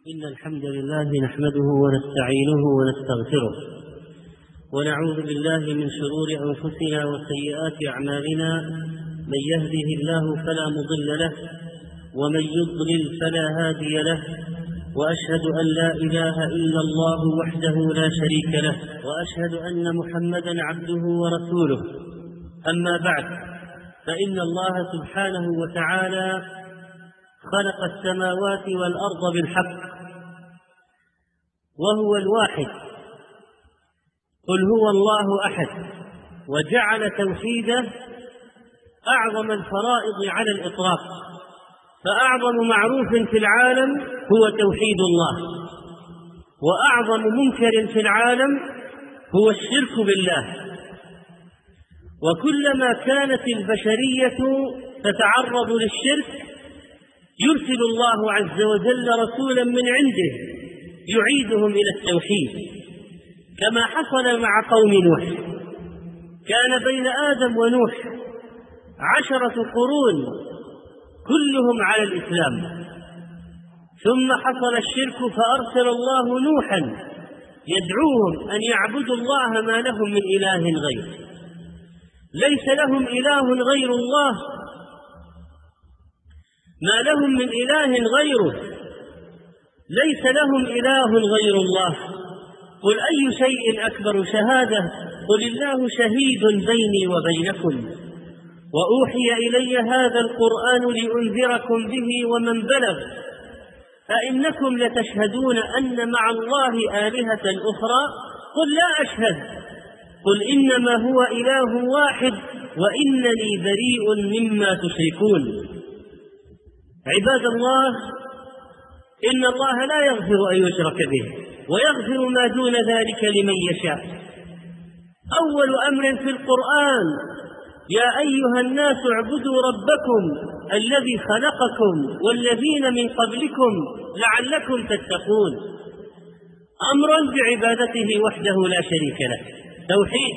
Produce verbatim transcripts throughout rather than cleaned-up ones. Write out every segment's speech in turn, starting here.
إن الحمد لله نحمده ونستعينه ونستغفره ونعوذ بالله من شرور أنفسنا وسيئات أعمالنا. من يهده الله فلا مضل له ومن يضلل فلا هادي له، وأشهد أن لا إله إلا الله وحده لا شريك له، وأشهد أن محمدا عبده ورسوله. أما بعد، فإن الله سبحانه وتعالى خلق السماوات والأرض بالحق وهو الواحد، قل هو الله أحد، وجعل توحيده أعظم الفرائض على الإطلاق. فأعظم معروف في العالم هو توحيد الله، وأعظم منكر في العالم هو الشرك بالله. وكلما كانت البشرية تتعرض للشرك يرسل الله عز وجل رسولا من عنده يعيدهم إلى التوحيد، كما حصل مع قوم نوح. كان بين آدم ونوح عشرة قرون كلهم على الإسلام، ثم حصل الشرك فأرسل الله نوحا يدعوهم أن يعبدوا الله ما لهم من إله غيره. ليس لهم إله غير الله، ما لهم من إله غيره، ليس لهم إله غير الله. قل أي شيء أكبر شهادة؟ قل الله شهيد بيني وبينكم، وأوحي إلي هذا القرآن لأنذركم به ومن بلغ، أئنكم لتشهدون أن مع الله آلهة أخرى؟ قل لا أشهد، قل إنما هو إله واحد وإنني بريء مما تشركون. عباد الله، إن الله لا يغفر أن يشرك به ويغفر ما دون ذلك لمن يشاء. أول أمر في القرآن: يا أيها الناس اعبدوا ربكم الذي خلقكم والذين من قبلكم لعلكم تتقون. أمر بعبادته وحده لا شريك له، توحيد.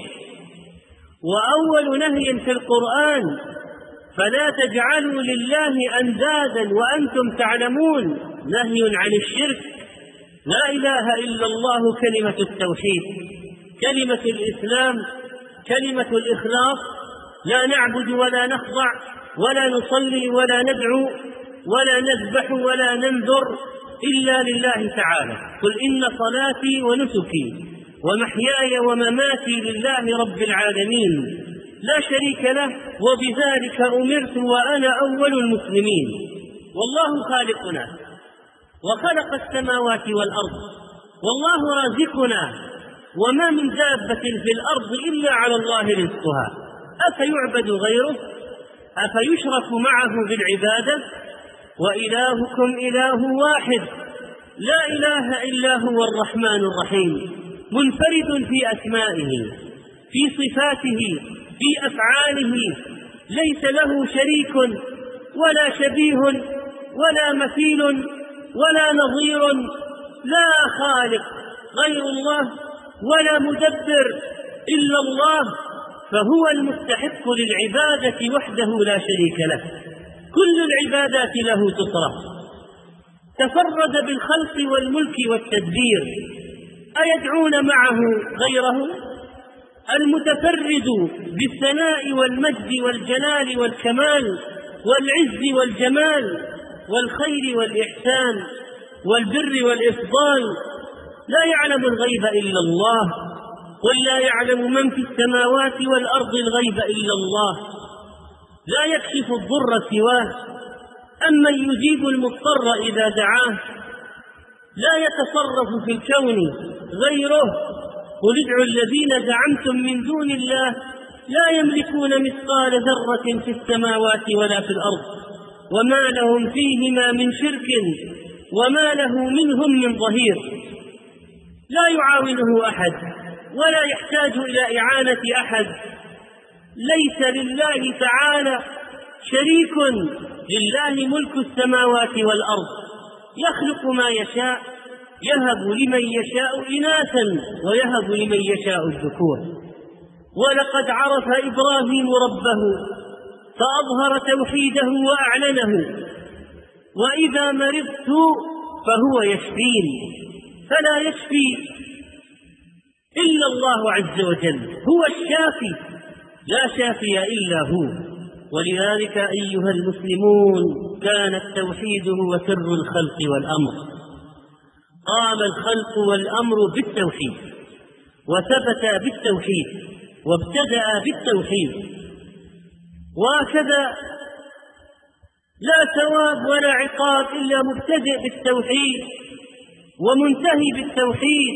وأول نهي في القرآن: فلا تجعلوا لله أندادا وأنتم تعلمون، نهي عن الشرك. لا إله إلا الله كلمة التوحيد، كلمة الإسلام، كلمة الإخلاص. لا نعبد ولا نخضع ولا نصلي ولا ندعو ولا نذبح ولا ننذر إلا لله تعالى. قل إن صلاتي ونسكي ومحياي ومماتي لله رب العالمين لا شريك له، وبذلك أمرت وأنا أول المسلمين. والله خالقنا وخلق السماوات والأرض، والله رازقنا، وما من دابة في الأرض إلا على الله رزقها. أفيعبد غيره؟ أفيشرك معه بالعبادة؟ وإلهكم إله واحد لا إله إلا هو الرحمن الرحيم، منفرد في أسمائه، في صفاته، في أفعاله، ليس له شريك ولا شبيه ولا مثيل ولا نظير، لا خالق غير الله ولا مدبر إلا الله، فهو المستحق للعبادة وحده لا شريك له. كل العبادات له تصرف. تفرد بالخلق والملك والتدبير، أيدعون معه غيره؟ المتفرد بالثناء والمجد والجلال والكمال والعز والجمال والخير والإحسان والبر والإفضال، لا يعلم الغيب إلا الله. قل لا يعلم من في السماوات والأرض الغيب إلا الله، لا يكشف الضر سواه، أمن يجيب المضطر إذا دعاه، لا يتصرف في الكون غيره. قل ادعوا الذين زعمتم من دون الله لا يملكون مثقال ذرة في السماوات ولا في الأرض، وما لهم فيهما من شرك وما له منهم من ظهير. لا يعاونه أحد ولا يحتاج إلى إعانة أحد. ليس لله تعالى شريك، لله ملك السماوات والأرض، يخلق ما يشاء، يهب لمن يشاء إناثا ويهب لمن يشاء الذكور. ولقد عرف إبراهيم ربه فأظهر توحيده وأعلنه، وإذا مرضت فهو يشفيني، فلا يشفي إلا الله عز وجل، هو الشافي لا شافي إلا هو. ولذلك أيها المسلمون كان التوحيد هو سر الخلق والأمر، قام الخلق والأمر بالتوحيد وثبت بالتوحيد وابتدأ بالتوحيد، وهكذا لا ثواب ولا عقاب إلا مبتدئ بالتوحيد ومنتهي بالتوحيد.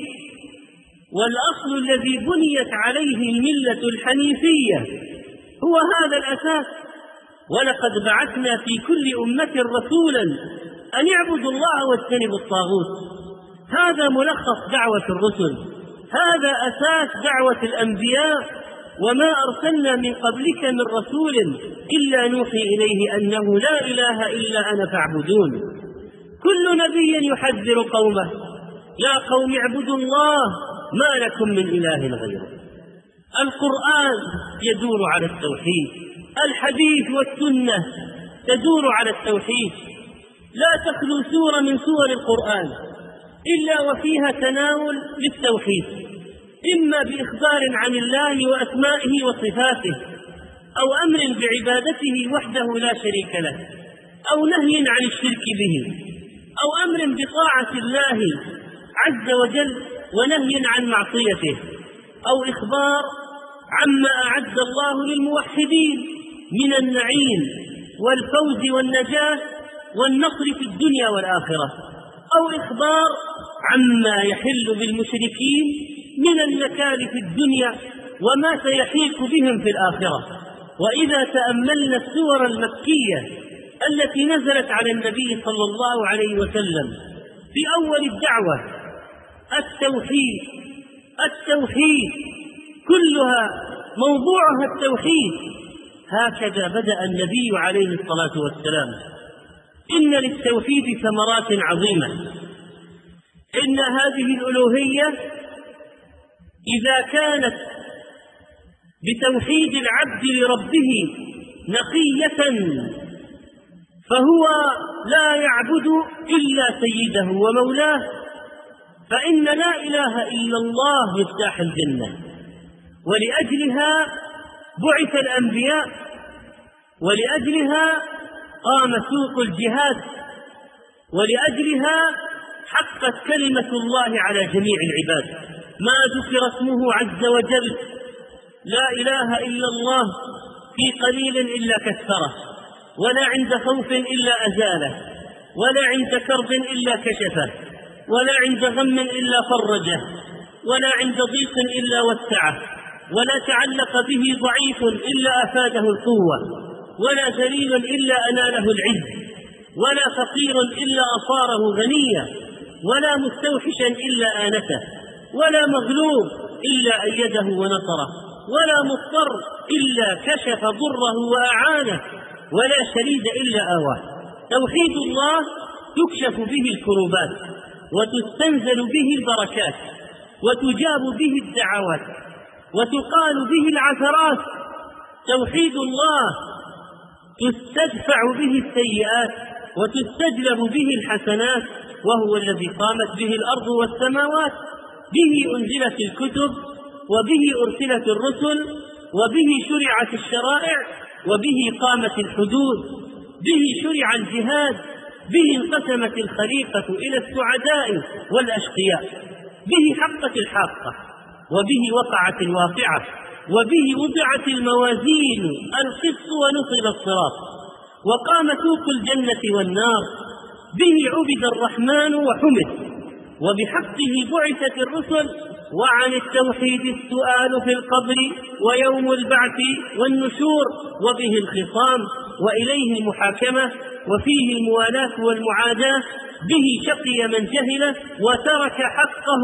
والأصل الذي بنيت عليه الملة الحنيفية هو هذا الأساس. ولقد بعثنا في كل أمة رسولا أن يعبدوا الله واجتنبوا الطاغوت. هذا ملخص دعوة الرسل، هذا أساس دعوة الأنبياء. وما أرسلنا من قبلك من رسول إلا نوحي إليه أنه لا إله إلا أنا فاعبدون. كل نبي يحذر قومه يا قوم اعبدوا الله ما لكم من إله غيره. القرآن يدور على التوحيد، الحديث والسنة تدور على التوحيد. لا تخلو سورة من سور القرآن إلا وفيها تناول للتوحيد، إما بإخبار عن الله وأسمائه وصفاته، أو أمر بعبادته وحده لا شريك له، أو نهي عن الشرك به، أو أمر بطاعة الله عز وجل ونهي عن معصيته، أو إخبار عما أعد الله للموحدين من النعيم والفوز والنجاة والنصر في الدنيا والآخرة، أو إخبار عما يحل بالمشركين من النكال في الدنيا وما سيحيق بهم في الآخرة. وإذا تأملنا السور المكية التي نزلت على النبي صلى الله عليه وسلم في أول الدعوة التوحيد التوحيد كلها موضوعها التوحيد، هكذا بدأ النبي عليه الصلاة والسلام. إن للتوحيد ثمرات عظيمة. إن هذه الألوهية إذا كانت بتوحيد العبد لربه نقية فهو لا يعبد إلا سيده ومولاه، فإن لا إله إلا الله مفتاح الجنة، ولأجلها بعث الأنبياء، ولأجلها قام سوق الجهاد، ولأجلها حقت كلمة الله على جميع العباد. ما ذكر اسمه عز وجل لا إله إلا الله في قليل إلا كثره، ولا عند خوف إلا أزاله، ولا عند كرب إلا كشفه، ولا عند غم إلا فرجه، ولا عند ضيق إلا وسعه، ولا تعلق به ضعيف إلا أفاده القوة، ولا ذليل إلا أناله العز، ولا فقير إلا أصاره غنيا، ولا مستوحشا إلا آنته، ولا مغلوب إلا أيده ونصره، ولا مضطر إلا كشف ضره وأعانه، ولا شريد إلا آواه. توحيد الله تكشف به الكروبات، وتستنزل به البركات، وتجاب به الدعوات، وتقال به العثرات. توحيد الله تستدفع به السيئات وتستجلب به الحسنات، وهو الذي قامت به الأرض والسماوات. به أنزلت الكتب، وبه أرسلت الرسل، وبه شرعت الشرائع، وبه قامت الحدود، به شرع الجهاد، به انقسمت الخليقة إلى السعداء والأشقياء، به حقت الحاقة، وبه وقعت الواقعة، وبه وضعت الموازين القسط ونصب الصراط، وقام سوق الجنة والنار. به عبد الرحمن وحمد، وبحقه بعثت الرسل. وعن التوحيد السؤال في القبر ويوم البعث والنشور، وبه الخصام وإليه المحاكمة، وفيه الموالاة والمعاداة. به شقي من جهله وترك حقه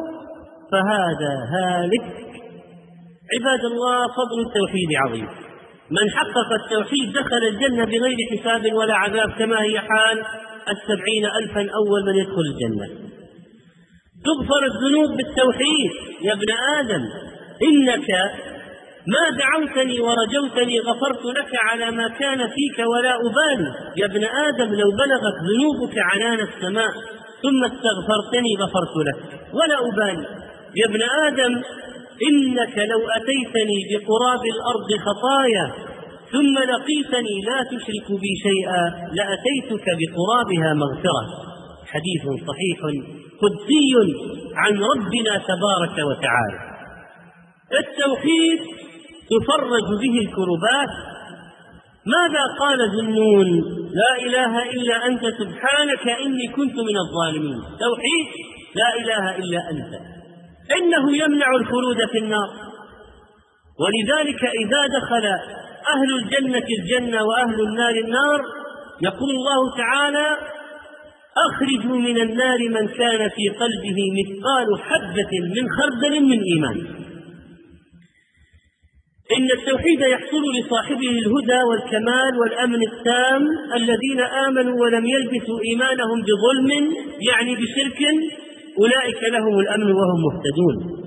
فهذا هالك. عباد الله، فضل التوحيد عظيم. من حقق التوحيد دخل الجنة بغير حساب ولا عذاب، كما هي حال السبعين ألفا أول من يدخل الجنة. تغفر الذنوب بالتوحيد. يا ابن آدم إنك ما دعوتني ورجوتني غفرت لك على ما كان فيك ولا أبالي. يا ابن آدم لو بلغت ذنوبك عنان السماء ثم استغفرتني غفرت لك ولا أبالي. يا ابن آدم إنك لو أتيتني بقراب الأرض خطايا ثم لقيتني لا تشرك بي شيئا لأتيتك بقرابها مغفرة. حديث صحيح قدسي عن ربنا تبارك وتعالى. التوحيد تفرج به الكربات. ماذا قال ذنون؟ لا إله إلا أنت سبحانك إني كنت من الظالمين. توحيد لا إله إلا أنت، إنه يمنع الخلود في النار. ولذلك إذا دخل أهل الجنة الجنة وأهل النار النار يقول الله تعالى أخرجوا من النار من كان في قلبه مثقال حبة من خردل من إيمان. إن التوحيد يحصل لصاحبه الهدى والكمال والأمن التام. الذين آمنوا ولم يلبسوا إيمانهم بظلم يعني بشرك أولئك لهم الأمن وهم مهتدون.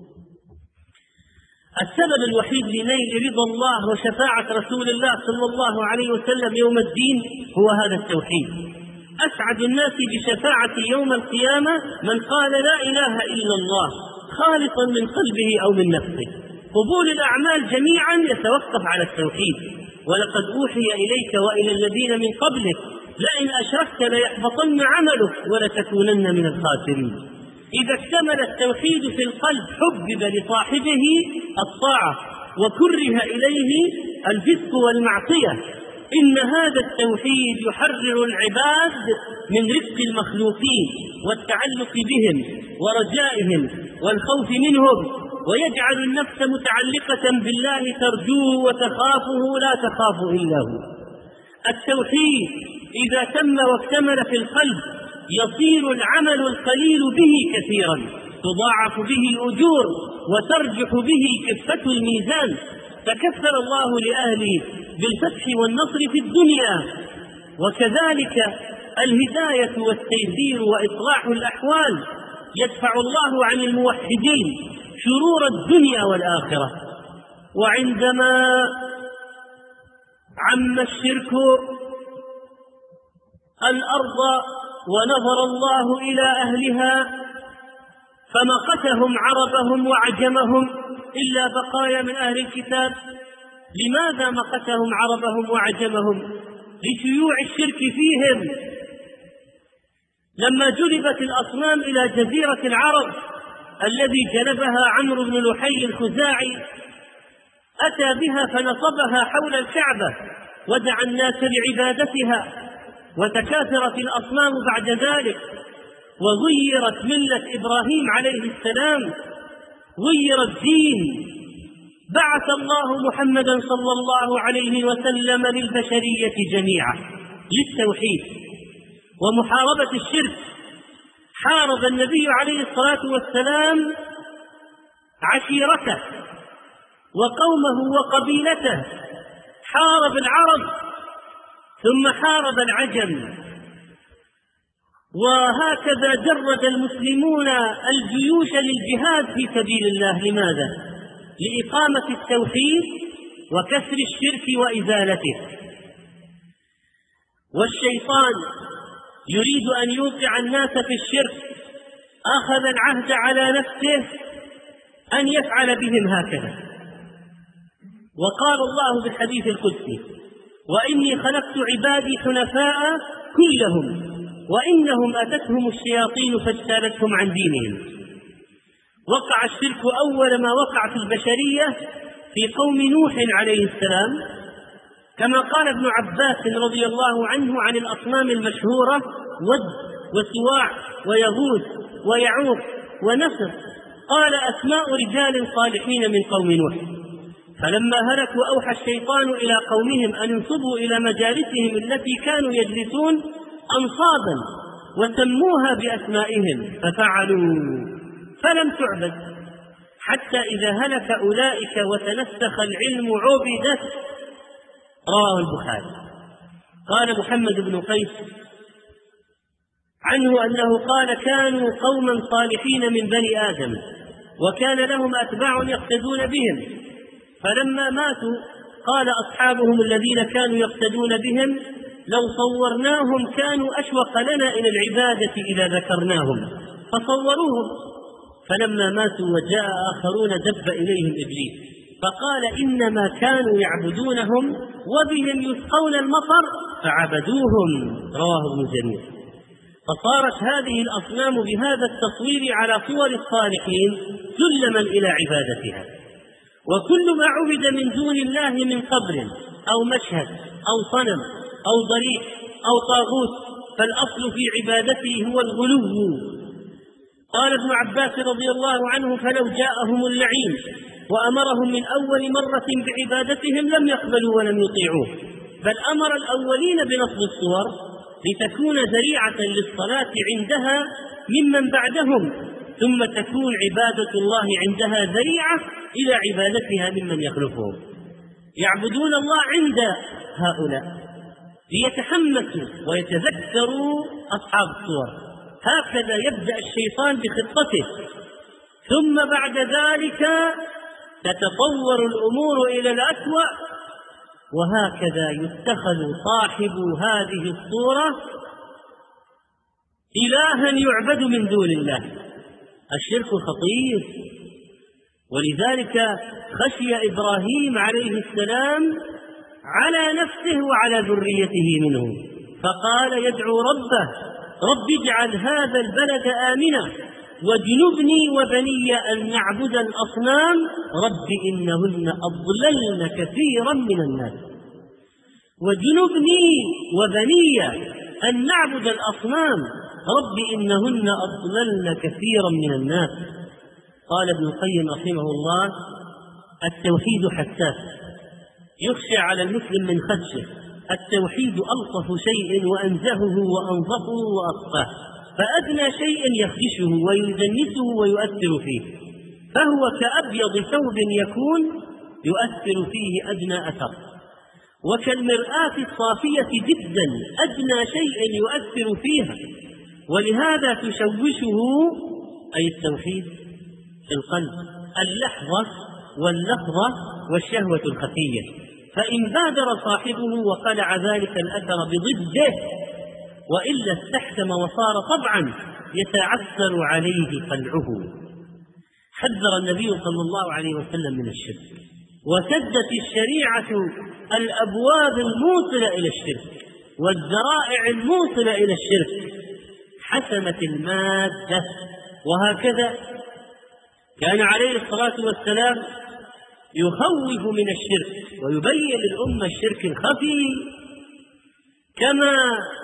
السبب الوحيد لنيل رضا الله وشفاعة رسول الله صلى الله عليه وسلم يوم الدين هو هذا التوحيد. أسعد الناس بشفاعة يوم القيامة من قال لا إله إلا الله خالصا من قلبه أو من نفسه. قبول الأعمال جميعا يتوقف على التوحيد. ولقد أوحي إليك وإلى الذين من قبلك لئن أشركت ليحبطن عملك ولتكونن من الخاسرين. إذا اكتمل التوحيد في القلب حبب لصاحبه الطاعة وكره إليه الفسق والمعصية. إن هذا التوحيد يحرر العباد من رزق المخلوقين والتعلق بهم ورجائهم والخوف منهم، ويجعل النفس متعلقة بالله ترجوه وتخافه لا تخاف إلا هو. التوحيد إذا تم واكتمل في القلب يصير العمل القليل به كثيرا، تضاعف به الأجور وترجح به كفة الميزان. تكفل الله لأهله بالفتح والنصر في الدنيا. وكذلك الهداية والتيسير وإصلاح الأحوال يدفع الله عن الموحدين شرور الدنيا والآخرة. وعندما عم الشرك الأرض ونظر الله إلى أهلها فمقتهم عربهم وعجمهم إلا بقايا من أهل الكتاب. لماذا مقتهم عربهم وعجمهم؟ لشيوع الشرك فيهم. لما جلبت الأصنام إلى جزيرة العرب الذي جلبها عمرو بن لحي الخزاعي أتى بها فنصبها حول الكعبة ودعا الناس لعبادتها، وتكاثرت الأصنام بعد ذلك وغيرت ملة إبراهيم عليه السلام، غير الدين. بعث الله محمدا صلى الله عليه وسلم للبشرية جميعا للتوحيد ومحاربة الشرك. حارب النبي عليه الصلاة والسلام عشيرته وقومه وقبيلته، حارب العرب ثم حارب العجم. وهكذا جرد المسلمون الجيوش للجهاد في سبيل الله. لماذا؟ لإقامة التوحيد وكسر الشرك وإزالته. والشيطان يريد أن يوقع الناس في الشرك، أخذ العهد على نفسه أن يفعل بهم هكذا. وقال الله بالحديث القدسي: وإني خلقت عبادي حنفاء كلهم وإنهم أتتهم الشياطين فاجتالتهم عن دينهم. وقع الشرك أول ما وقع في البشرية في قوم نوح عليه السلام، كما قال ابن عباس رضي الله عنه عن الأصنام المشهورة ود وسواع ويغوث ويعوق ونسر، قال أسماء رجال صالحين من قوم نوح. فلما هلكوا أوحى الشيطان إلى قومهم أن ينصبوا إلى مجالسهم التي كانوا يجلسون أنصابا وسموها بأسمائهم ففعلوا فلم تعبد حتى إذا هلك أولئك وتنسخ العلم عبدت. رواه البخاري. قال محمد بن قيس عنه أنه قال: كانوا قوما صالحين من بني آدم وكان لهم أتباع يقتدون بهم، فلما ماتوا قال أصحابهم الذين كانوا يقتدون بهم: لو صورناهم كانوا أشوق لنا إلى العبادة إذا ذكرناهم، فصوروهم. فلما ماتوا وجاء آخرون دب إليهم إبليس فقال إنما كانوا يعبدونهم وبهم يسقون المطر فعبدوهم. رواه ابن جرير. فصارت هذه الأصنام بهذا التصوير على صور الصالحين سلما إلى عبادتها. وكل ما عبد من دون الله من قبر أو مشهد أو صنم أو ضريح أو طاغوت فالأصل في عبادته هو الغلو. قال ابن عباس رضي الله عنه فلو جاءهم اللعين وأمرهم من أول مرة بعبادتهم لم يقبلوا ولم يطيعوه، بل أمر الأولين بنصب الصور لتكون ذريعة للصلاة عندها ممن بعدهم، ثم تكون عبادة الله عندها ذريعة إلى عبادتها ممن يخلفهم. يعبدون الله عند هؤلاء ليتحمسوا ويتذكروا أصحاب الصور. هكذا يبدأ الشيطان بخطته، ثم بعد ذلك تتطور الأمور إلى الأسوأ، وهكذا يتخذ صاحب هذه الصورة إلها يعبد من دون الله. الشرك خطير، ولذلك خشي إبراهيم عليه السلام على نفسه وعلى ذريته منه، فقال يدعو ربه رب اجعل هذا البلد آمنا واجنبني وبني أن نعبد الأصنام رب إنهن أضللن كثيرا من الناس. وجنبني وبني أن نعبد الأصنام رب إنهن أضللن كثيرا من الناس. قال ابن القيم رحمه الله التوحيد حساس يخشى على المسلم من خدشه. التوحيد ألطف شيء وأنزهه وأنظفه وأصفاه، فأدنى شيء يخدشه ويدنسه ويؤثر فيه، فهو كأبيض ثوب يكون يؤثر فيه أدنى أثر، وكالمرآة الصافية جدا أدنى شيء يؤثر فيها، ولهذا تشوشه أي التوحيد في القلب اللحظة واللحظة والشهوة الخفية، فإن بادر صاحبه وقلع ذلك الأثر بضده وإلا استحكم وصار طبعا يتعثر عليه قلعه. حذر النبي صلى الله عليه وسلم من الشرك، وسدت الشريعة الأبواب الموصلة إلى الشرك والذرائع الموصلة إلى الشرك، حسمت المادة. وهكذا كان عليه الصلاة والسلام يخوف من الشرك ويبين للأمة الشرك الخفي، كما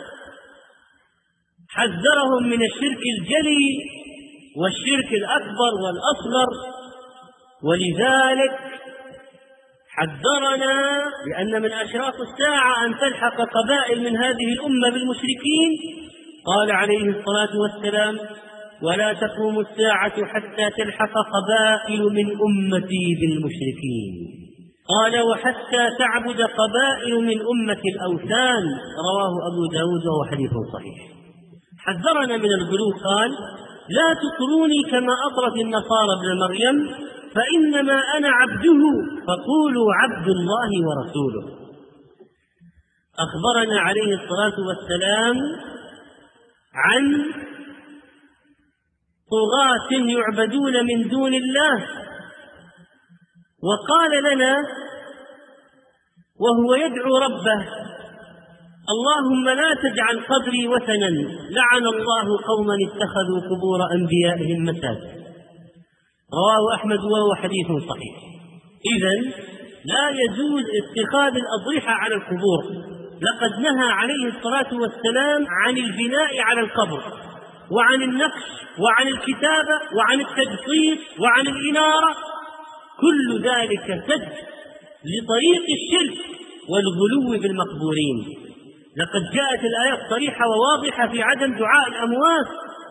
حذرهم من الشرك الجلي والشرك الأكبر والأصغر. ولذلك حذرنا لأن من أشراط الساعة أن تلحق قبائل من هذه الأمة بالمشركين. قال عليه الصلاة والسلام ولا تقوم الساعة حتى تلحق قبائل من أمتي بالمشركين. قال وحتى تعبد قبائل من أمة الأوثان. رواه أبو داود وهو حديث صحيح. حذرنا من الغلو، قال لا تطروني كما أطرت النصارى ابن مريم فإنما أنا عبده فقولوا عبد الله ورسوله. أخبرنا عليه الصلاة والسلام عن طغاة يعبدون من دون الله، وقال لنا وهو يدعو ربه اللهم لا تجعل قبري وثنا لعن الله قوما اتخذوا قبور أنبيائهم مساجد. رواه أحمد وهو حديث صحيح. إذن لا يجوز اتخاذ الأضرحة على القبور، لقد نهى عليه الصلاة والسلام عن البناء على القبر وعن النقش وعن الكتابة وعن التجصيص وعن الإنارة، كل ذلك سد لطريق الشرك والغلو بالمقبورين. لقد جاءت الآيات صريحة وواضحة في عدم دعاء الأموات.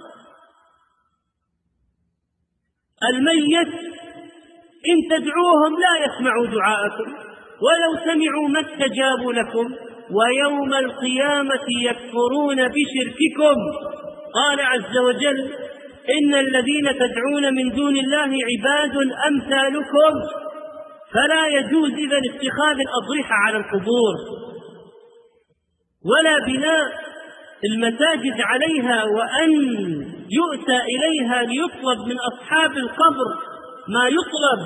الميت إن تدعوهم لا يسمعوا دعاءكم ولو سمعوا ما استجابوا لكم ويوم القيامة يكفرون بشرككم. قال عز وجل إن الذين تدعون من دون الله عباد أمثالكم. فلا يجوز إذن اتخاذ الأضرحة على القبور. ولا بناء المساجد عليها وأن يؤتى إليها ليطلب من أصحاب القبر ما يطلب.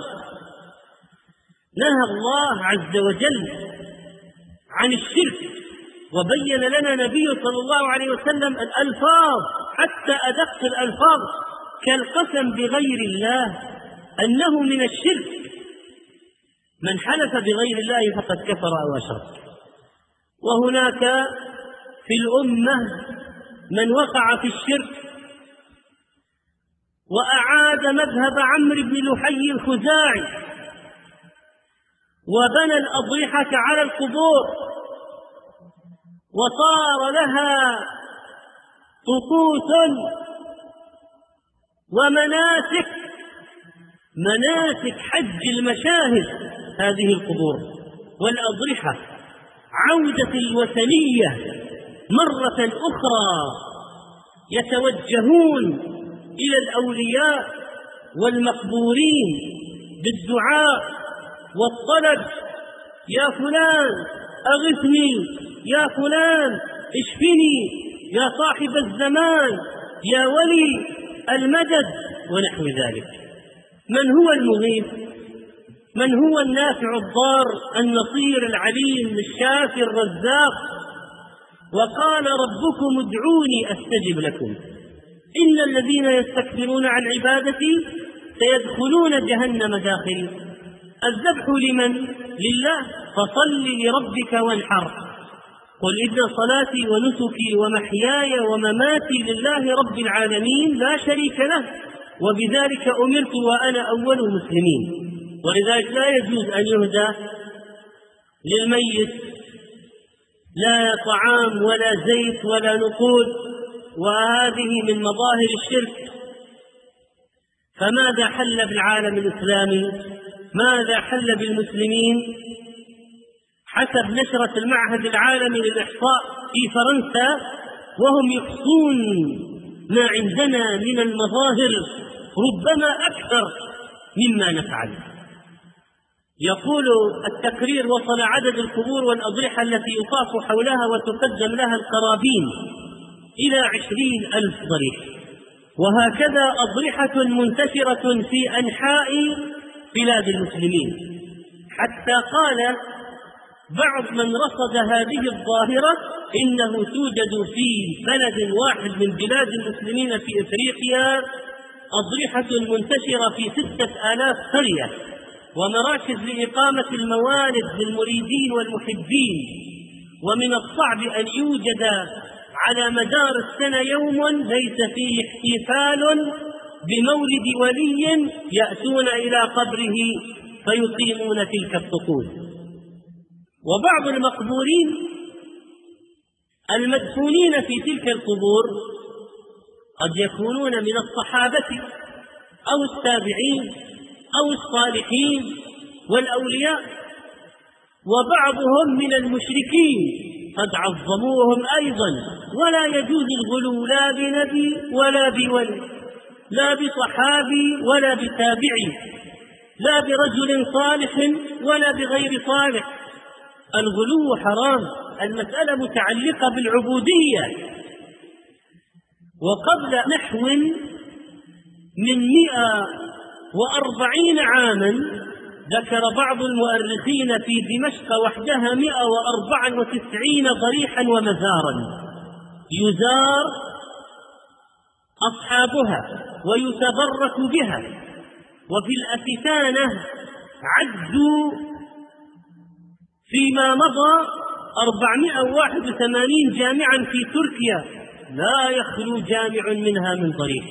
نهى الله عز وجل عن الشرك، وبين لنا نبي صلى الله عليه وسلم الألفاظ حتى أدق الألفاظ كالقسم بغير الله أنه من الشرك. من حلف بغير الله فقد كفر أو أشرك. وهناك في الأمة من وقع في الشرك وأعاد مذهب عمرو بن لحي الخزاعي وبنى الأضرحة على القبور وصار لها طقوس ومناسك، مناسك حج المشاهد هذه القبور والأضرحة، عودة الوثنية مرة أخرى، يتوجهون إلى الأولياء والمقبورين بالدعاء والطلب: يا فلان أغثني، يا فلان اشفني، يا صاحب الزمان، يا ولي المدد، ونحو ذلك. من هو المغيث؟ من هو النافع الضار النصير العليم الشافي الرزاق؟ وقال ربكم ادعوني أستجب لكم إن الذين يستكبرون عن عبادتي سيدخلون جهنم داخلين. الذبح لمن؟ لله، فصل لربك وانحر. قل إن صلاتي ونسكي ومحياي ومماتي لله رب العالمين لا شريك له وبذلك أمرت وأنا أول المسلمين. ولذلك لا يجوز أن يهدى للميت لا طعام ولا زيت ولا نقود، وهذه من مظاهر الشرك. فماذا حل بالعالم الإسلامي؟ ماذا حل بالمسلمين؟ حسب نشرة المعهد العالمي للإحصاء في فرنسا، وهم يحصون ما عندنا من المظاهر ربما أكثر مما نفعل. يقول التقرير: وصل عدد القبور والأضرحة التي يطاف حولها وتقدم لها القرابين إلى عشرين ألف ضريح، وهكذا أضرحة منتشرة في أنحاء بلاد المسلمين، حتى قال بعض من رصد هذه الظاهرة إنه توجد في بلد واحد من بلاد المسلمين في إفريقيا أضرحة منتشرة في ستة آلاف قرية ومراكز لإقامة الموالد للمريدين والمحبين. ومن الصعب أن يوجد على مدار السنة يوم ليس فيه احتفال بمولد ولي يأتون إلى قبره فيقيمون تلك الطقوس. وبعض المقبورين المدفونين في تلك القبور قد يكونون من الصحابة أو التابعين أو الصالحين والأولياء، وبعضهم من المشركين قد عظموهم أيضا. ولا يجوز الغلو لا بنبي ولا بولي، لا بصحابي ولا بتابعي، لا برجل صالح ولا بغير صالح. الغلو حرام، المسألة متعلقة بالعبودية. وقبل نحو من مئة وأربعين عاما ذكر بعض المؤرخين في دمشق وحدها مئة وأربعة وتسعين ضريحا ومزارا يزار أصحابها ويتبرك بها. وفي الأستانة عدوا فيما مضى أربعمائة وواحد وثمانين جامعا في تركيا لا يخلو جامع منها من ضريح.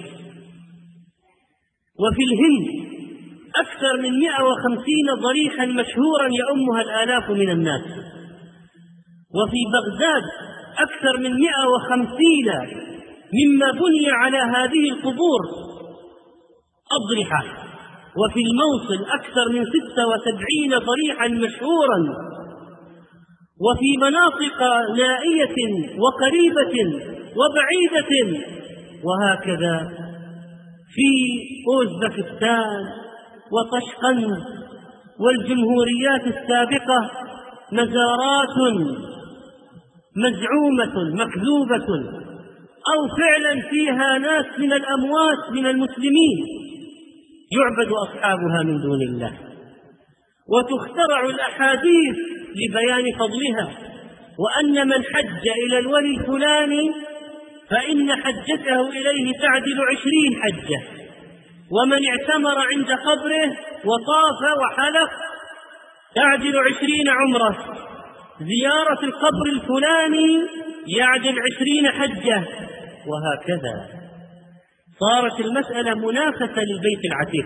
وفي الهند أكثر من مئة وخمسين ضريحا مشهورا يؤمها الآلاف من الناس. وفي بغداد أكثر من مئة وخمسين مما بني على هذه القبور أضرحة. وفي الموصل أكثر من ستة وسبعين ضريحا مشهورا. وفي مناطق نائية وقريبة وبعيدة. وهكذا في أوزبكستان وطشقند والجمهوريات السابقة مزارات مزعومة مكذوبة، أو فعلا فيها ناس من الأموات من المسلمين يعبد أصحابها من دون الله، وتخترع الأحاديث لبيان فضلها، وأن من حج إلى الولي الفلاني فإن حجته إليه تعدل عشرين حجة، ومن اعتمر عند قبره وطاف وحلق تعدل عشرين عمرة، زيارة القبر الفلاني يعدل عشرين حجة، وهكذا. صارت المسألة منافسة للبيت العتيق.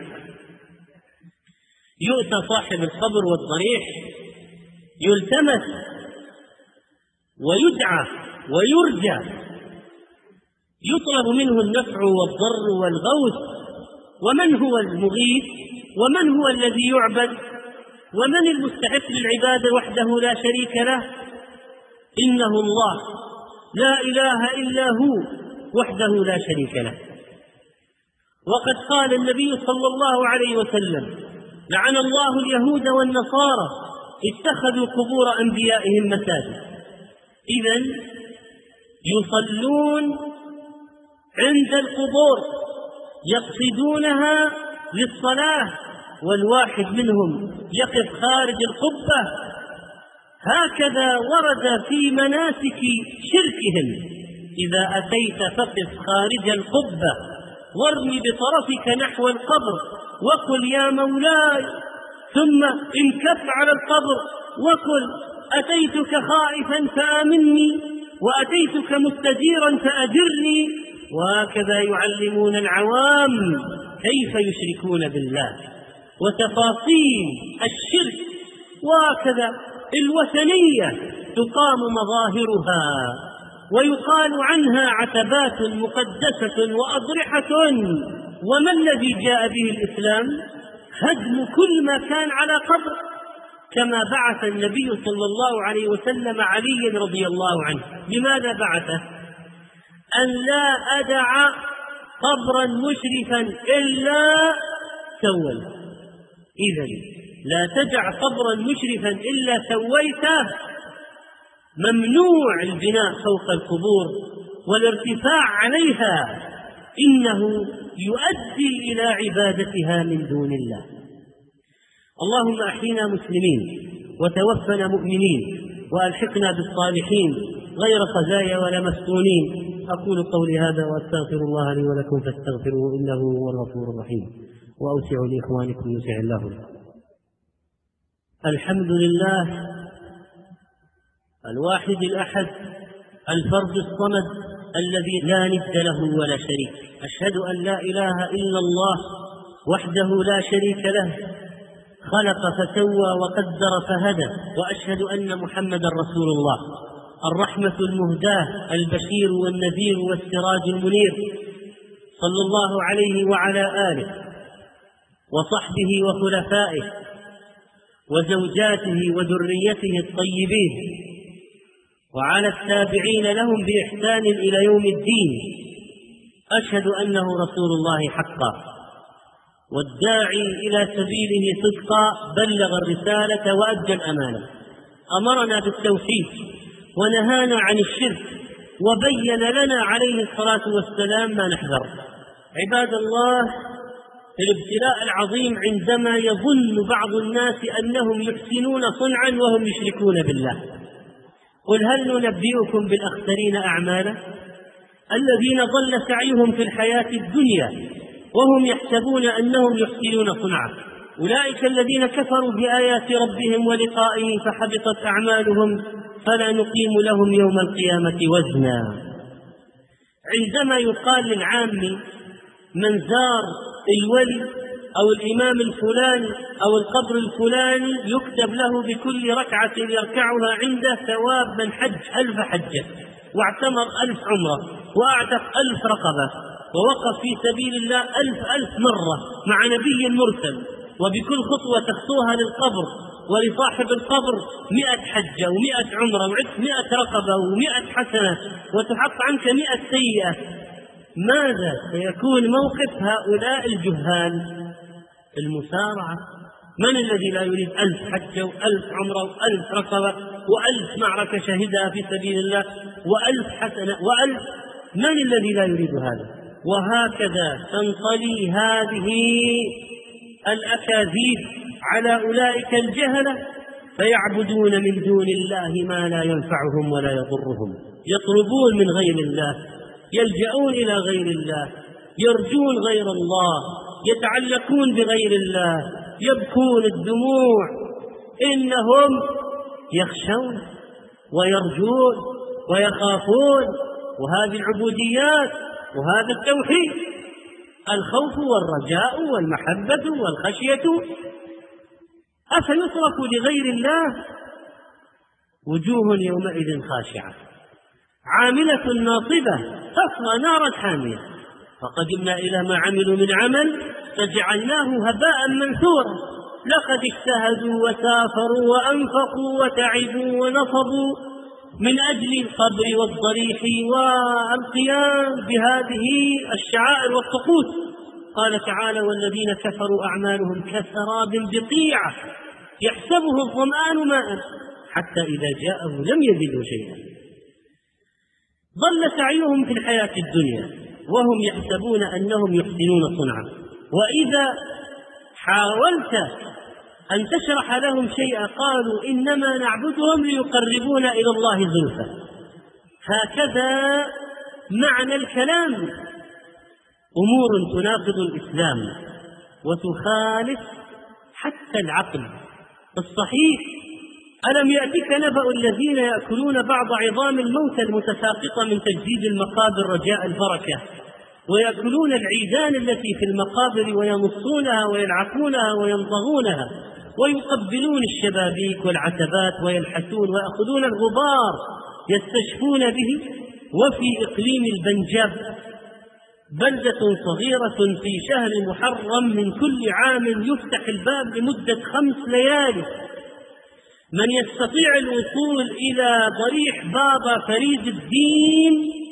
يؤتى صاحب القبر والضريح يلتمس ويدعى ويرجى، يطلب منه النفع والضر والغوث، ومن هو المغيث ومن هو الذي يعبد ومن المستحق للعبادة وحده لا شريك له؟ إنه الله لا إله إلا هو وحده لا شريك له. وقد قال النبي صلى الله عليه وسلم: لعن الله اليهود والنصارى اتخذوا قبور أنبيائهم مساجد. إذن يصلون عند القبور يقصدونها للصلاة، والواحد منهم يقف خارج القبة. هكذا ورد في مناسك شركهم: إذا أتيت فقف خارج القبة وارمي بطرفك نحو القبر وقل يا مولاي، ثم انكف على القبر وقل أتيتك خائفا فآمني وأتيتك مستجيرا فأجرني. وهكذا يعلمون العوام كيف يشركون بالله وتفاصيل الشرك. وهكذا الوثنية تقام مظاهرها ويقال عنها عتبات مقدسة وأضرحة، وما الذي جاء به الإسلام؟ هدم كل ما كان على قبر، كما بعث النبي صلى الله عليه وسلم علي رضي الله عنه. لماذا بعثه؟ أن لا أدع قبرا مشرفا إلا سويته. إذن لا تدع قبرا مشرفا إلا سويته. ممنوع البناء فوق القبور والارتفاع عليها، إنه يؤدي إلى عبادتها من دون الله. اللهم أحينا مسلمين وتوفنا مؤمنين وألحقنا بالصالحين غير خزايا ولا مفتونين. أقول قولي هذا وأستغفر الله لي ولكم فاستغفروه إنه هو الغفور الرحيم، وأوسع لإخوانكم يوسع الله لكم. الحمد لله الواحد الأحد الفرد الصمد الذي لا ند له ولا شريك. أشهد أن لا إله إلا الله وحده لا شريك له، خلق فسوى وقدر فهدى، وأشهد أن محمدا رسول الله، الرحمة المهداة، البشير والنذير والسراج المنير، صلى الله عليه وعلى آله وصحبه وخلفائه وزوجاته وذريته الطيبين، وعلى التابعين لهم بإحسان إلى يوم الدين. أشهد أنه رسول الله حقا، والداعي إلى سبيله صدقا، بلغ الرسالة وأدى الأمانة، أمرنا بالتوحيد ونهانا عن الشرك، وبين لنا عليه الصلاة والسلام ما نحذر. عباد الله، الابتلاء العظيم عندما يظن بعض الناس أنهم يحسنون صنعا وهم يشركون بالله. قل هل ننبئكم بالأخسرين أعمالا؟ الذين ضل سعيهم في الحياة الدنيا وهم يحسبون أنهم يحسنون صنعا، أولئك الذين كفروا بآيات ربهم ولقائه فحبطت أعمالهم فلا نقيم لهم يوم القيامة وزنا. عندما يقال للعام من زار الولي أو الإمام الفلاني أو القبر الفلاني يكتب له بكل ركعة يركعها عنده ثواب من حج ألف حجة، واعتمر ألف عمرة، وأعتق ألف رقبة، ووقف في سبيل الله ألف ألف مرة مع نبي مرسل، وبكل خطوة تخطوها للقبر ولصاحب القبر مئة حجة ومئة عمرة وعدت مئة رقبة ومئة حسنة وتحط عنك مئة سيئة. ماذا سيكون موقف هؤلاء الجهال؟ المسارعة. من الذي لا يريد ألف حجة وألف عمرة وألف رقبة وألف معركة شهدها في سبيل الله وألف حسنة وألف. من الذي لا يريد هذا؟ وهكذا تنطلي هذه الأكاذيب على أولئك الجهلة فيعبدون من دون الله ما لا ينفعهم ولا يضرهم، يطلبون من غير الله، يلجؤون إلى غير الله، يرجون غير الله، يتعلقون بغير الله، يبكون الدموع. إنهم يخشون ويرجون ويخافون، وهذه العبوديات وهذا التوحيد، الخوف والرجاء والمحبة والخشية. أفيترك لغير الله؟ وجوه يومئذ خاشعة عاملة ناصبة تصلى نارا حامية فقدمنا إلى ما عملوا من عمل فجعلناه هباء منثورا. لقد اجتهدوا وسافروا وأنفقوا وتعبوا ونصبوا من أجل القبر والضريح والقيام بهذه الشعائر والطقوس. قال تعالى: والذين كفروا أعمالهم كسراب بقيعة يحسبه الظمآن ماء حتى إذا جاءه لم يجده شيئا. ضل سعيهم في الحياة الدنيا وهم يحسبون أنهم يحسنون صنعا، وإذا حاولت أن تشرح لهم شيئا قالوا إنما نعبدهم ليقربونا إلى الله زلفى. هكذا معنى الكلام، أمور تناقض الإسلام وتخالف حتى العقل الصحيح. ألم يأتك نبأ الذين يأكلون بعض عظام الموتى المتساقطة من تجديد المقابر رجاء البركة، ويأكلون العيدان التي في المقابر ويمصونها ويلعقونها ويمضغونها، ويقبلون الشبابيك والعتبات ويلحسون ويأخذون الغبار يستشفون به. وفي إقليم البنجاب بلدة صغيرة في شهر محرم من كل عام يفتح الباب لمدة خمس ليالي. من يستطيع الوصول إلى ضريح بابا فريد الدين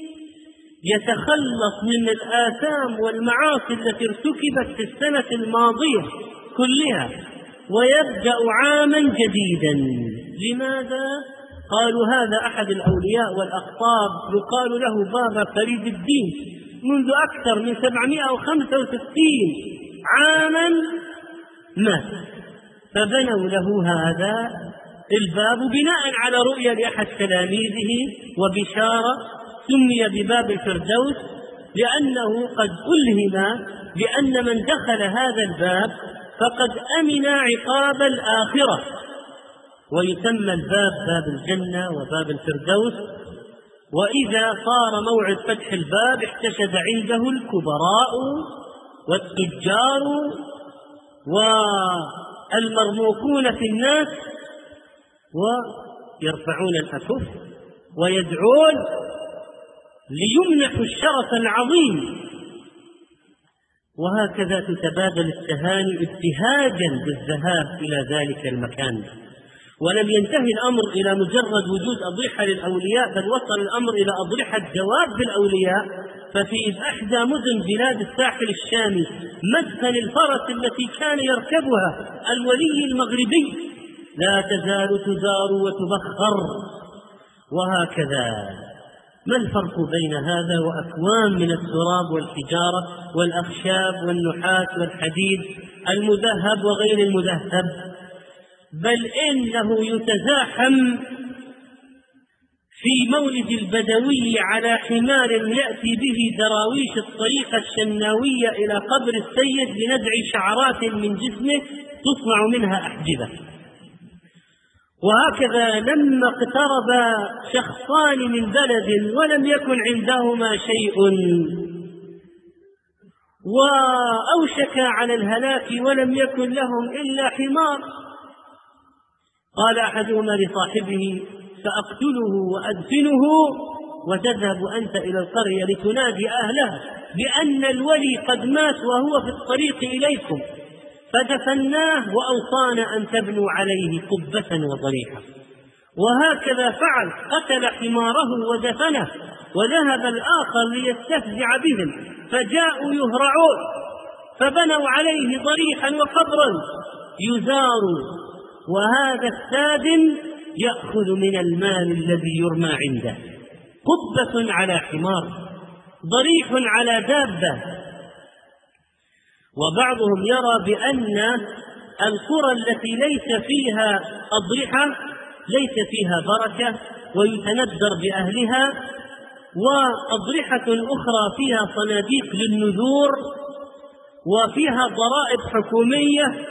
يتخلص من الآثام والمعاصي التي ارتكبت في السنة الماضية كلها ويبدأ عاما جديدا. لماذا؟ قالوا هذا أحد الأولياء والأقطاب يقال له بابا فريد الدين منذ أكثر من سبعمائة وخمسة وستين عاما مات، فبنوا له هذا الباب بناء على رؤية لأحد تلاميذه وبشارة سمي بباب الفردوس، لأنه قد ألهم بأن من دخل هذا الباب فقد أمن عقاب الآخرة، ويسمى الباب باب الجنة وباب الفردوس. وإذا صار موعد فتح الباب احتشد عنده الكبراء والتجار والمرموقون في الناس ويرفعون الأكف ويدعون ليمنحوا الشرف العظيم. وهكذا تتبادل التهاني ابتهاجا بالذهاب إلى ذلك المكان. ولم ينتهي الأمر إلى مجرد وجود أضرحة للأولياء، بل وصل الأمر إلى أضرحة جواب بالأولياء. ففي إحدى مدن بلاد الساحل الشامي مدفن الفرس التي كان يركبها الولي المغربي لا تزال تزار وتبخر. وهكذا ما الفرق بين هذا وأكوام من التراب والحجارة والأخشاب والنحاس والحديد المذهب وغير المذهب؟ بل إنه يتزاحم في مولد البدوي على حمار يأتي به دراويش الطريقة الشناوية إلى قبر السيد لنزع شعرات من جسمه تصنع منها أحجبة. وهكذا لما اقترب شخصان من بلد ولم يكن عندهما شيء وأوشك على الهلاك ولم يكن لهم إلا حمار، قال أحدهما لصاحبه: سأقتله وأدفنه وتذهب أنت إلى القرية لتنادي أهلها بأن الولي قد مات وهو في الطريق إليكم، فدفناه وأوصانا أن تبنوا عليه قبة وضريحة. وهكذا فعل، قتل حماره ودفنه، وذهب الآخر ليستفزع بهم فجاءوا يهرعون فبنوا عليه ضريحا وقبرا يزار. وهذا السادن يأخذ من المال الذي يرمى عنده، قبة على حمار، ضريح على دابة. وبعضهم يرى بأن القرى التي ليس فيها أضرحة ليس فيها بركة ويتندر بأهلها، وأضرحة أخرى فيها صناديق للنذور وفيها ضرائب حكومية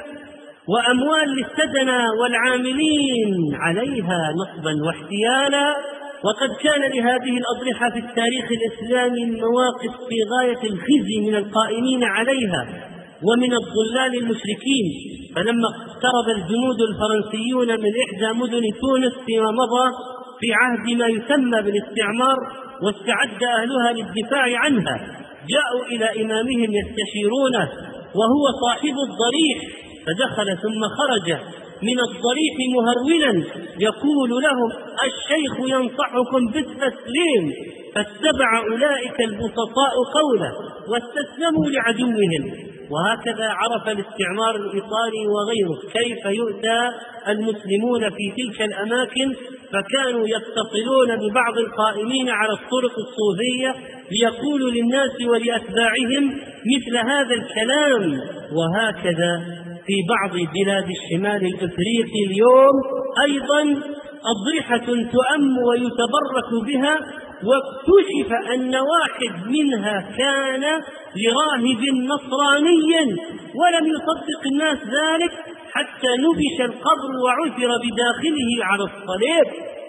وأموال للسدنة والعاملين عليها نصبا واحتيالا. وقد كان لهذه الأضرحة في التاريخ الإسلامي مواقف في غاية الخزي من القائمين عليها ومن الضلال المشركين. فلما اقترب الجنود الفرنسيون من إحدى مدن تونس فيما مضى في عهد ما يسمى بالاستعمار واستعد أهلها للدفاع عنها، جاءوا إلى إمامهم يستشيرونه وهو صاحب الضريح، فدخل ثم خرج من الضريح مهرولا يقول لهم: الشيخ ينصحكم بالتسليم. فاتبع أولئك البسطاء قوله واستسلموا لعدوهم. وهكذا عرف الاستعمار الإيطالي وغيره كيف يؤتى المسلمون في تلك الأماكن، فكانوا يتصلون ببعض القائمين على الطرق الصوفية ليقولوا للناس ولأتباعهم مثل هذا الكلام. وهكذا في بعض بلاد الشمال الإفريقي اليوم أيضا أضرحة تؤم ويتبرك بها، واكتشف أن واحد منها كان لراهب نصراني ولم يصدق الناس ذلك حتى نبش القبر وعثر بداخله على الصليب: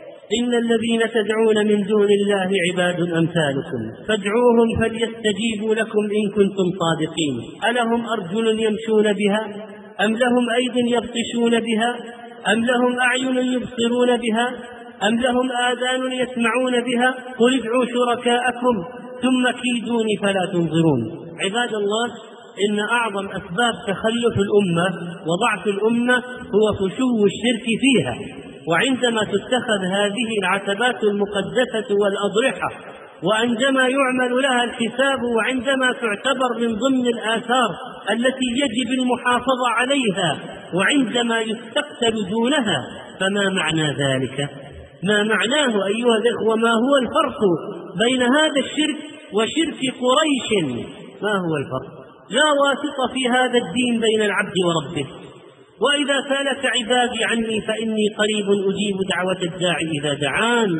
إن الذين تدعون من دون الله عباد أمثالكم فادعوهم فليستجيبوا لكم إن كنتم صادقين. ألهم أرجل يمشون بها أم لهم أيد يبطشون بها أم لهم أعين يبصرون بها أم لهم آذان يسمعون بها؟ قل ادعوا شركاءكم ثم كيدوني فلا تنظرون. عباد الله، إن أعظم أسباب تخلف الأمة وضعف الأمة هو فشو الشرك فيها. وعندما تتخذ هذه العتبات المقدسة والأضرحة وعندما يعمل لها الحساب وعندما تعتبر من ضمن الآثار التي يجب المحافظة عليها وعندما يستقتل دونها، فما معنى ذلك؟ ما معناه أيها الإخوة؟ ما هو الفرق بين هذا الشرك وشرك قريش؟ ما هو الفرق؟ لا واسطة في هذا الدين بين العبد وربه. وإذا سألك عبادي عني فإني قريب أجيب دعوة الداعي إذا دعان.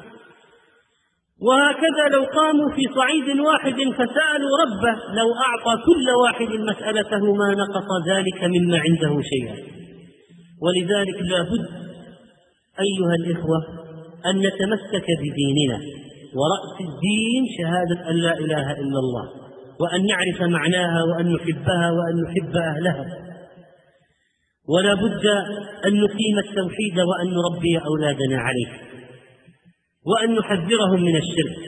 وهكذا لو قاموا في صعيد واحد فسألوا ربه لو أعطى كل واحد مسألته ما نقص ذلك مما عنده شيئا. ولذلك لا بد أيها الإخوة أن نتمسك بديننا، ورأس الدين شهادة أن لا إله إلا الله، وأن نعرف معناها وأن نحبها وأن نحب أهلها. ولا بد أن نقيم التوحيد وأن نربي أولادنا عليه وأن نحذرهم من الشرك.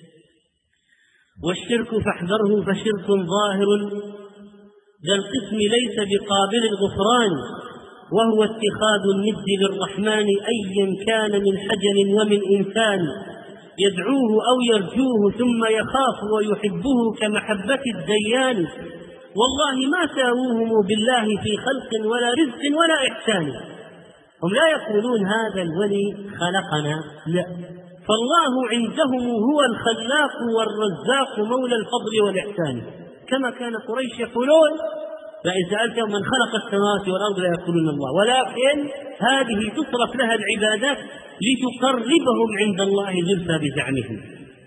والشرك فاحذره فشرك ظاهر ذا القسم ليس بقابل الغفران، وهو اتخاذ الند للرحمن أيا كان من حجر ومن إنسان، يدعوه أو يرجوه ثم يخاف ويحبه كمحبة الديان. والله ما ساووهم بالله في خلق ولا رزق ولا إحسان. هم لا يقولون هذا الولي خلقنا، لا، فالله عندهم هو الخلاق والرزاق مولى الفضل والإحسان، كما كان قريش يقولون. فإذا سألتهم من خلق السماوات والأرض لا يقولون الله، ولكن هذه تصرف لها العبادات لتقربهم عند الله زلفى بزعمهم.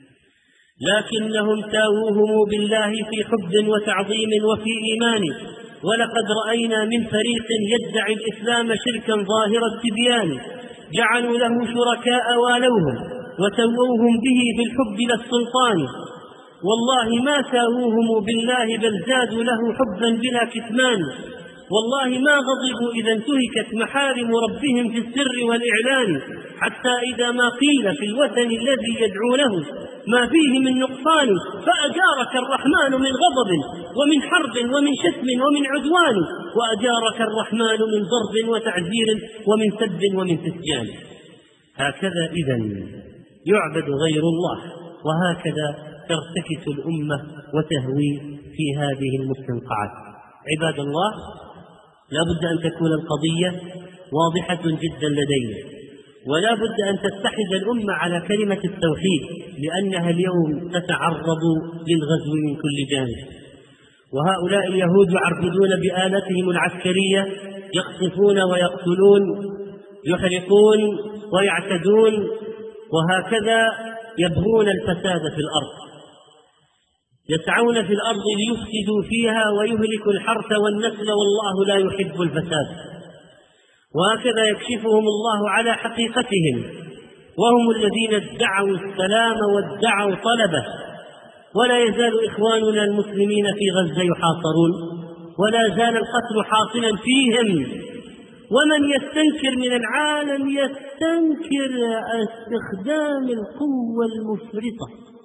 لكنهم تاووهم بالله في حب وتعظيم وفي إيمان. ولقد رأينا من فريق يدعي الإسلام شركا ظاهر التبيان، جعلوا له شركاء والوهم وتووهم به بالحب للسلطان. والله ما ساووهم بالله بل زادوا له حبا بلا كتمان. والله ما غضبوا إذا انتهكت محارم ربهم في السر والإعلان، حتى إذا ما قيل في الوثن الذي يدعونه ما فيه من نقصان فأجارك الرحمن من غضب ومن حرب ومن شتم ومن عدوان، وأجارك الرحمن من ضرب وتعذير ومن سب ومن تسجان. هكذا إذن يعبد غير الله، وهكذا ترتكس الأمة وتهوي في هذه المستنقعات. عباد الله، لا بد أن تكون القضية واضحة جدا لدينا، ولا بد أن تتحد الأمة على كلمة التوحيد، لأنها اليوم تتعرض للغزو من كل جانب. وهؤلاء اليهود يعربدون بآلتهم العسكرية، يقصفون ويقتلون، يحرقون ويعتدون، وهكذا يبغون الفساد في الأرض، يسعون في الأرض ليفسدوا فيها ويهلكوا الحرث والنسل، والله لا يحب الفساد. وهكذا يكشفهم الله على حقيقتهم، وهم الذين ادعوا السلام وادعوا طلبه. ولا يزال إخواننا المسلمين في غزة يحاصرون، ولا زال القتل حاصلا فيهم. ومن يستنكر من العالم يستنكر استخدام القوة المفرطة.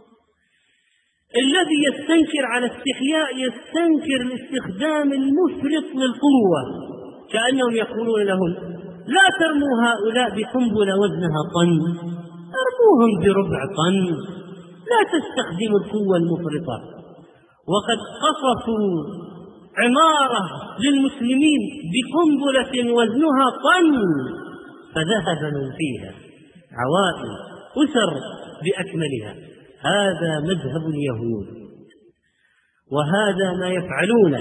الذي يستنكر على استحياء يستنكر الاستخدام المفرط للقوة، كأنهم يقولون لهم لا ترموا هؤلاء بقنبلة وزنها طن، ارموهم بربع طن، لا تستخدموا القوة المفرطة. وقد قصفوا عمارة للمسلمين بقنبلة وزنها طن فذهب من فيها، عوائل أسر بأكملها. هذا مذهب اليهود، وهذا ما يفعلونه.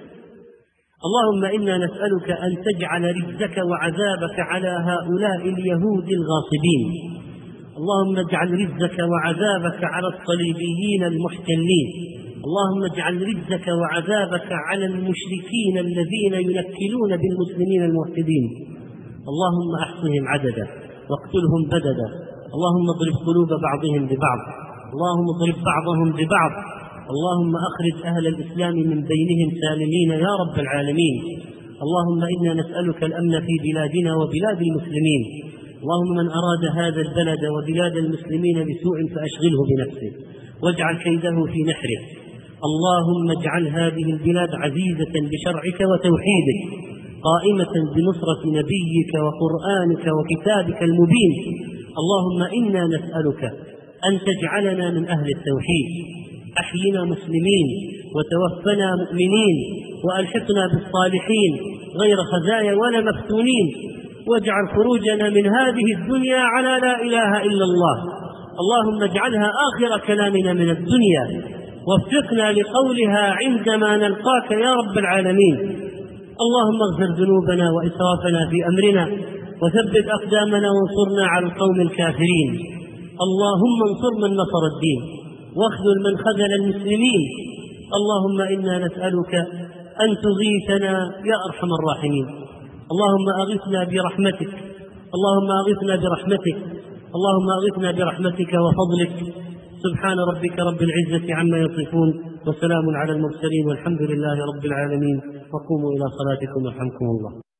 اللهم إنا نسألك أن تجعل رجزك وعذابك على هؤلاء اليهود الغاصبين. اللهم اجعل رجزك وعذابك على الصليبيين المحتلين. اللهم اجعل رجزك وعذابك على المشركين الذين ينكلون بالمسلمين الموحدين. اللهم احصهم عددا واقتلهم بددا. اللهم اضرب قلوب بعضهم ببعض، اللهم اضرب بعضهم ببعض. اللهم أخرج أهل الإسلام من بينهم سالمين يا رب العالمين. اللهم إنا نسألك الأمن في بلادنا وبلاد المسلمين. اللهم من أراد هذا البلد وبلاد المسلمين بسوء فأشغله بنفسه واجعل كيده في نحره. اللهم اجعل هذه البلاد عزيزة بشرعك وتوحيدك، قائمة بنصرة نبيك وقرآنك وكتابك المبين. اللهم إنا نسألك أن تجعلنا من أهل التوحيد. أحينا مسلمين وتوفنا مؤمنين، وألحقنا بالصالحين غير خزايا ولا مفتونين، واجعل خروجنا من هذه الدنيا على لا إله إلا الله. اللهم اجعلها آخر كلامنا من الدنيا، وفقنا لقولها عندما نلقاك يا رب العالمين. اللهم اغفر ذنوبنا وإسرافنا في أمرنا، وثبت أقدامنا وانصرنا على القوم الكافرين. اللهم انصر من نصر الدين، واخذل من خذل المسلمين. اللهم إنا نسألك أن تغيثنا يا أرحم الراحمين. اللهم أغثنا برحمتك، اللهم أغثنا برحمتك، اللهم أغثنا برحمتك وفضلك. سبحان ربك رب العزة عما يصفون، وسلام على المرسلين، والحمد لله رب العالمين. وقوموا إلى صلاتكم يرحمكم الله.